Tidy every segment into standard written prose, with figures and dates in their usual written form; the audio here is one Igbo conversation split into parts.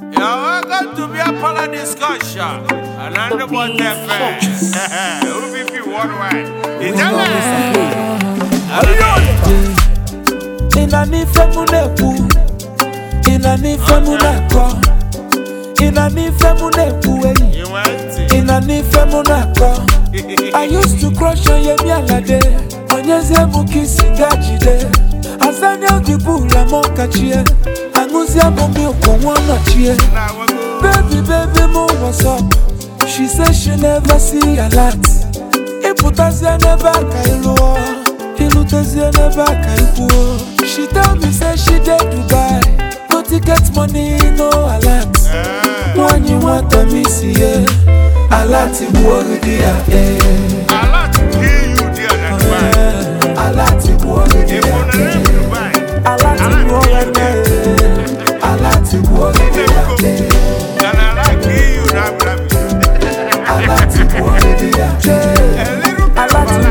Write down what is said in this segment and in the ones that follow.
welcome to be a part of discussion. And I'm the one that UPP worldwide. It's I used to crush on your day. Onyeze mukisi ngajide. Azanya gibula mokachie. Anguzia mumbi ukumwana chie. Baby, mo what's up? She says she never see a lot. Iputazia never kailuo. Ilutazia never kailuo. She tell me say she did Dubai. No ticket money, no a lot. When you want to miss it, a lot to worry there. a lot to kill you there. A lot to worry there. A lot to worry there. A lot to worry there. And I like you, A lot to worry there. A lot to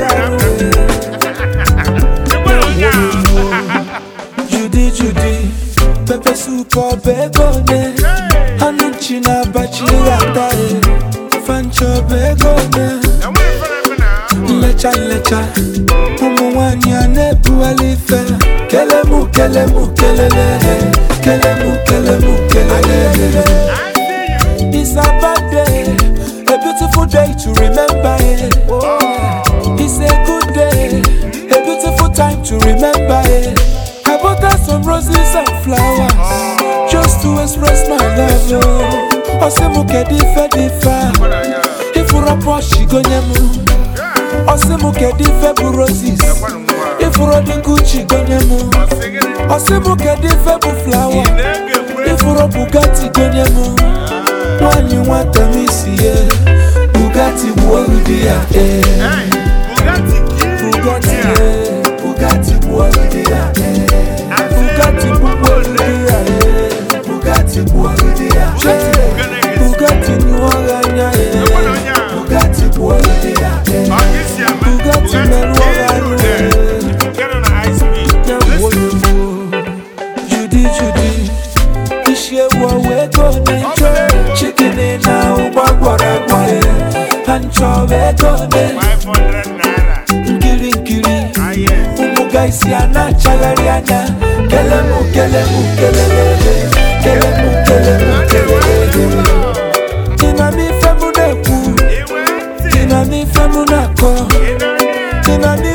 Judy, Pepe soup or begone. Hanuchina bachirata. Fancho begone. Lecha Umuwanya nebu alife. Kelemu It's a bad day, a beautiful day to remember it. It's a good day, a beautiful time to remember it. I bought her some roses and flowers just to express my love. Osemuke difa. If you rapport she go nyemu. Osemuke difa bu roses. If you rode Gucci go nyemu. Osemuke difa bu flower. If you rode Bugatti go nyemu. When you want to miss it, Bugatti Warrior, Bugatti Warrior, Bugatti Warrior, Bugatti Warrior, Bugatti New Orleans, Bugatti Warrior, Bugatti Judy, Ishe wa wego nencho, chicken in now, bagwara boy, pancho wego ne, 500 naira. Nkiri, umugaisi ana chalariana, kelemu. Inani femu nako, inani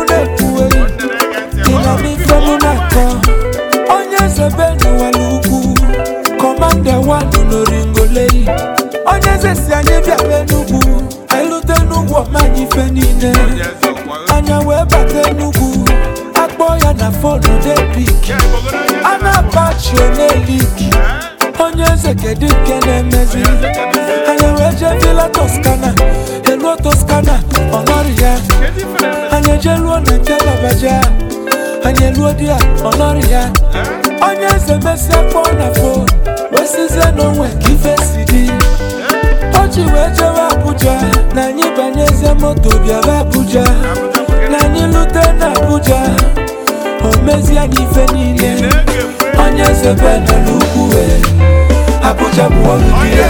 femu nako. Onye zebenu walugu, komande wanu noringolei. Onye zesi anye bia benugu, ailute nugu omanyi fenine. Anya webate nugu, akboya na fono debiki. Ana bachi oneliki, onye zekedi kene mezi. Anya weje vila Toscana, elu Toscana, onoria. Anya jelu na jela baja, anya luodia, onoria. Onye zemesi akpona fo, wesize nonwe kifesidi. Ochi wejewe Abuja, na nyi banyeze moto biaba Abuja. Na nyi lute na Abuja, omezi anife nile. Onye zebe na lukuwe, Abuja buwarudia.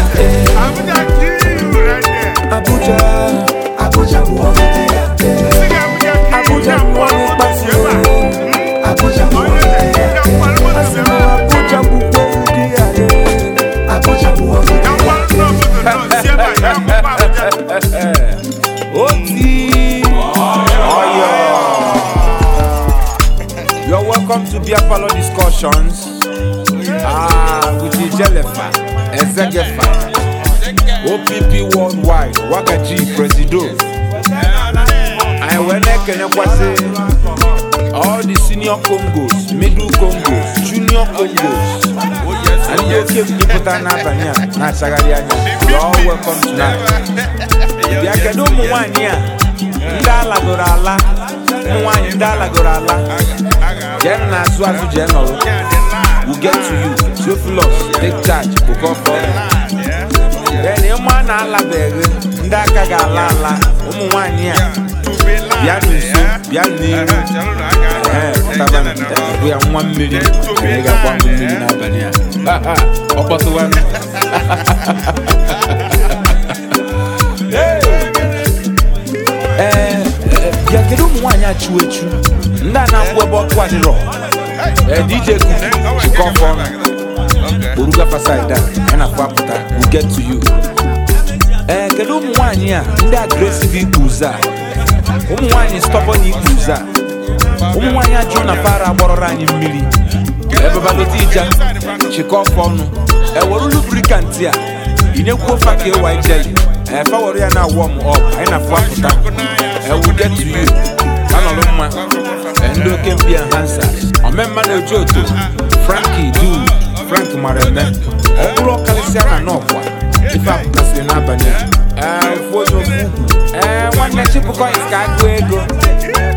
Abuja buwarudia. Abuja buwarudia. Abuja buwarudia. You're welcome to Biafalo discussions. With the Jelefa, Ezegefa, OPP worldwide, Wakaji Presido. I when I can say all the senior Congos, middle Congos, junior Congos, and you keep people that you're all welcome tonight. The Academy one here, Ndala Gorala, Ndala Gorala, General Swazu General, will get to you. Swiftloss, take charge, will come for them. Then you man ala beg, Ndaka Galala, one here. We are 1 million. We got 1 million. Opotuwan. Yakedu mwanya chuechu. Nda na kwebo kwa diro. DJ Chikofon. Uruga fasaida. Ena kwa puta. We get to you. Kedu mwanya nda aggressive uza. Mwanya stubborn uza. Mwanya jona para borora ni mmiri. Everybody teacher. Chikofon. Woru lubricant ya. Inekwo fake YJ. Fa woru ya na warm up. Ena kwa puta. We get to you. Analoma. Endo kempia hansa. Omemma no joto. Frankie do. Frank Mareme. Okuro kalisiana nokwa. Ifa kasi na bani. For you. One chipu coins ka go ego.